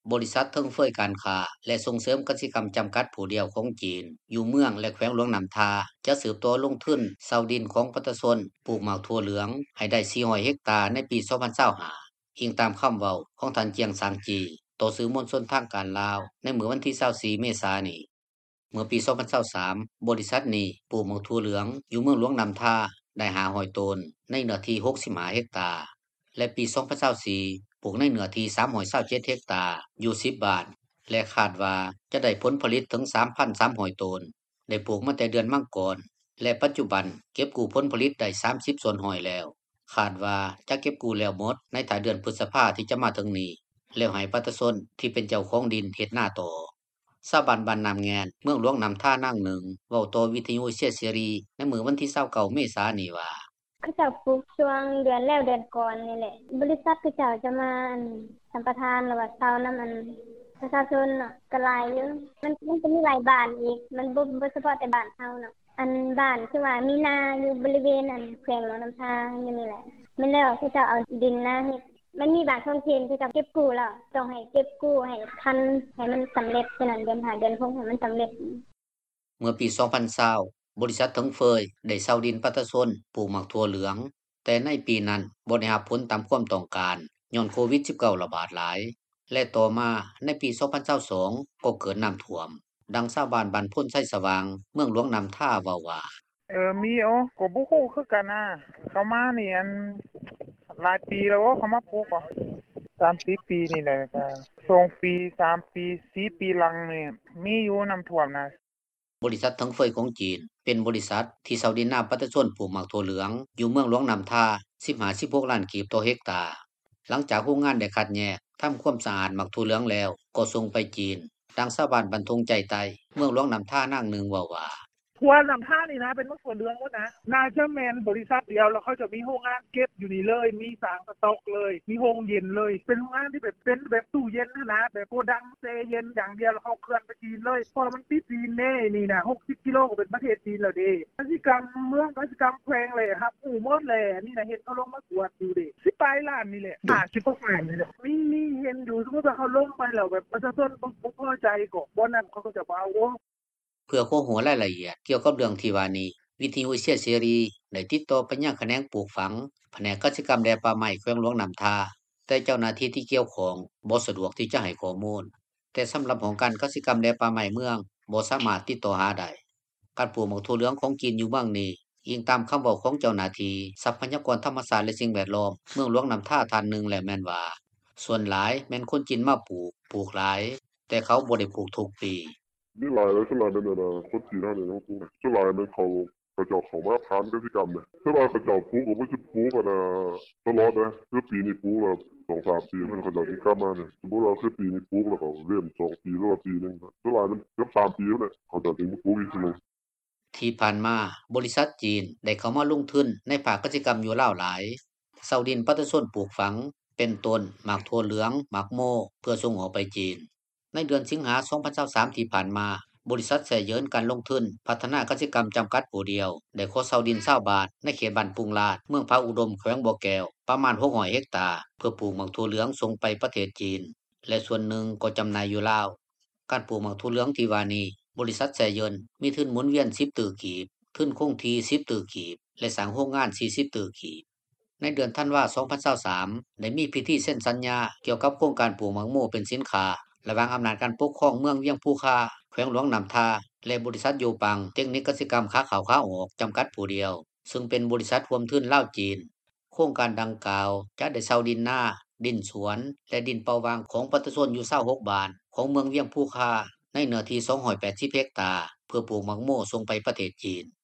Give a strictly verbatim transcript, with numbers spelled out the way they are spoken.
บริษัทเทิงเฟ้ยการค้าและส่งเสริมกสิกรรมจำกัดผู้เดียวของจีนอยู่เมืองและแขวงหลวงน้ำทาจะสืบตัวลงทุนเซาดินของประชาชนปลูกหมากถั่วเหลืองให้ได้สี่ร้อยเฮกตาร์ในปีสองพันยี่สิบห้าอิงตามคำเว้าของท่านเจียงซางจีต่อสื่อมวลชนทางการลาวในมื้อวันที่ยี่สิบสี่เมษายนนี้เมื่อปีสองพันยี่สิบสามบริษัทนี้ปลูกหมากถั่วเหลืองอยู่เมืองหลวงน้ำทาได้ห้าร้อยต้นในเนื้อที่หกสิบห้าเฮกตาร์และปีสองพันยี่สิบสี่ปลูกในเนื้อที่สามร้อยยี่สิบเจ็ดเฮกตาร์อยู่สิบบ้านและคาดว่าจะได้ผลผลิตถึง สามพันสามร้อยต้นได้ปลูกมาแต่เดือนมังกรและปัจจุบันเก็บกู้ผลผลิตได้สามสิบส่วนห้อยแล้วคาดว่าจะเก็บกู้แล้วหมดในถ้าเดือนพฤษภาที่จะมาถึงนี้แล้วให้ประชาชนที่เป็นเจ้าของดินเฮ็ดนาต่อชาวบ้านบ้านน้ำแงนเมืองหลวงน้ำท่านางหนึ่งเว้าต่อวิทยุเสียเสรีในมื้อวันที่ยี่สิบเก้าเมษายนนี้ว่าเขาเจ้าปลูกช่วงเดือนแล้วเดือนก่อนนี่แหละบริษัทเขาเจ้าจะมาสัมปทานหรือว่าเซานํามันประชาชนเนาะก็หลายอยู่มันมันจะมีหลายบ้านอีกมันบ่บ่เฉพาะแต่บ้านเฮาเนาะอันบ้านคือว่ามีนาอยู่บริเวณอันแขวงหลวงน้ำทาอยู่นี่แหละแม่นแล้วเขาเจ้าเอาดินนาเฮ็ดมันมีบางท้องถิ่นที่จะเก็บกู้แล้วต้องให้เก็บกู้ให้ทันให้มันสําเร็จฉะนั้นเดือนห้าเดือนหกให้มันสําเร็จเมื่อปีสองพันยี่สิบบริษัทเทิงเฟยได้เซาดินประชาชนปลูกหมากถั่วเหลืองแต่ในปีนั้นบ่ได้รับผลตามความต้องการย้อนโควิด สิบเก้า ระบาดหลายและต่อมาในปีสองพันยี่สิบสองก็เกิดน้ำท่วมดังชาวบ้านบ้านพ้นไสสว่างเมืองหลวงน้ำท่าเว้าว่าเออมีอ๋อก็บ่ฮู้คือกันนะเขามานี่อันหลายปีแล้วเขามาปลูกอ่ะสามสิบปีนี่แหละก็สองปีสามปีสี่ปีหลังนี่มีอยู่น้ำท่วมนะบริษัทเทิงเฟยของจีนเป็นบริษัทที่เซาดินนาประชาชนปลูกหมากถั่วเหลืองอยู่เมืองหลวงน้ำทา สิบห้า สิบหก ล้านกีบต่อเฮกตาร์หลังจากโรงงานได้คัดแยกทําความสะอาดหมากถั่วเหลืองแล้วก็ส่งไปจีนดังชาวบ้านบันทงใจใต้เมืองหลวงน้ำทานางหนึ่งเว้าว่าทั่วน้ำท่านี่นะเป็นมะถั่วเหลืองหมดนะน่าจะแม่นบริษัทเดียวแล้วเขาจะมีโรงงานเก็บอยู่นี่เลยมีสางสต๊อกเลยมีโรงเย็นเลยเป็นโรงงานที่แบบเป็นแบบตู้เย็นนะแบบโกดังเซเย็นอย่างเดียวแล้วเขาเคลื่อนไปจีนเลยเพราะมันติดจีนแน่นี่นะหกสิบกิโลก็เป็นประเทศจีนแล้วเด้กสิกรรมเมืองกสิกรรมแขวงเลยครับอู้หมดเลยนี่นะเห็นเขาลงมาตรวจดูดิสิบปลายล้านนี่แหละห้าสิบกว่าล้านนี่แหละมีมีเห็นอยู่สมมุติว่าเขาลงไปแล้วแบบประชาชนบ่พอใจก็บ่นั้นเขาก็จะบ่เอาเพื่อข้อหัวรายละเอียดเกี่ยวกับเรื่องที่ว่านี้วิทยุเสียเสรีได้ติดต่อไปยังแขนงปลูกฝังแผนกกสิกรรมแดป่าไม้แขวงหลวงน้ำทาแต่เจ้าหน้าที่ที่เกี่ยวข้องบ่สะดวกที่จะให้ข้อมูลแต่สําหรับของการกสิกรรมแดป่าไม้เมืองบ่สามารถติดต่อหาได้การปลูกหมากถั่วเหลืองของจีนอยู่เมืองนี้อิงตามคำเว้าของเจ้าหน้าที่ทรัพยากรธรรมชาติและสิ่งแวดล้อมเมืองหลวงน้ำทาท่านหนึ่งและแม่นว่าส่วนหลายแม่นคนจีนมาปลูกปลูกหลายแต่เขาบ่ได้ปลูกทุกปีมีหลายแล้วสลายนั่นน่ะคนจีนนั่นน่ะปลูกสลายมันเขาเขาเจ้าเข้ามาทานกสิกรรมเนี่ยสลายเขาเจ้าปลูกก็บ่สิปลูกกันน่ะตลอดนะคือปีนี้ปลูกแล้วสองสามปีมันเขาเจ้าสิกลับมาเนี่ยสมมุติว่าคือปีนี้ปลูกแล้วก็เว้นสองปีหรือว่าปีนึงสลายมันเกือบสามปีแล้วเนี่ยเขาเจ้าสิมาปลูกอีกทีนึงที่ผ่านมาบริษัทจีนได้เข้ามาลงทุนในภาคกสิกรรมอยู่ลาวหลายเซาดินประชาชนปลูกฝังเป็นต้นหมากถั่วเหลืองหมากโมเพื่อส่งออกไปจีนในเดือนสิงหาคมสองพันยี่สิบสามที่ผ่านมาบริษัทแสเยินการลงทุนพัฒนากสิกรรมจำกัดผู้เดียวได้ขอเซาดินยี่สิบบาทในเขตบ้านปุงลาดเมืองพระอุดมแขวงบ่อแก้วประมาณหกร้อยเฮกตาร์เพื่อปลูกหมากถั่วเหลืองส่งไปประเทศจีนและส่วนหนึ่งก็จำหน่ายอยู่ลาวการปลูกหมากถั่วเหลืองที่ว่านี้บริษัทแสเยินมีทุนหมุนเวียนสิบตื้อกีบทุนคงที่สิบตื้อกีบและสร้างโรงงานสี่สิบตื้อกีบในเดือนธันวาคมสองพันยี่สิบสามได้มีพิธีเซ็นสัญญาเกี่ยวกับโครงการปลูกหมากโมเป็นสินค้าระหว่างอำนาจการปกครองเมืองเวียงภูคาแขวงหลวงน้ำทาและบริษัทโยปังเทคนิคกสิกรรมค้าขาวค้าออกจำกัดผู้เดียวซึ่งเป็นบริษัทร่วมทุนลาวจีนโครงการดังกล่าวจะได้เซาดินนาดินสวนและดินเปาวางของประชาชนอยู่ยี่สิบหกบ้านของเมืองเวียงภูคาในเนื้อที่สองร้อยแปดสิบเฮกตาร์เพื่อปลูกหมากโมส่งไปประเทศจีน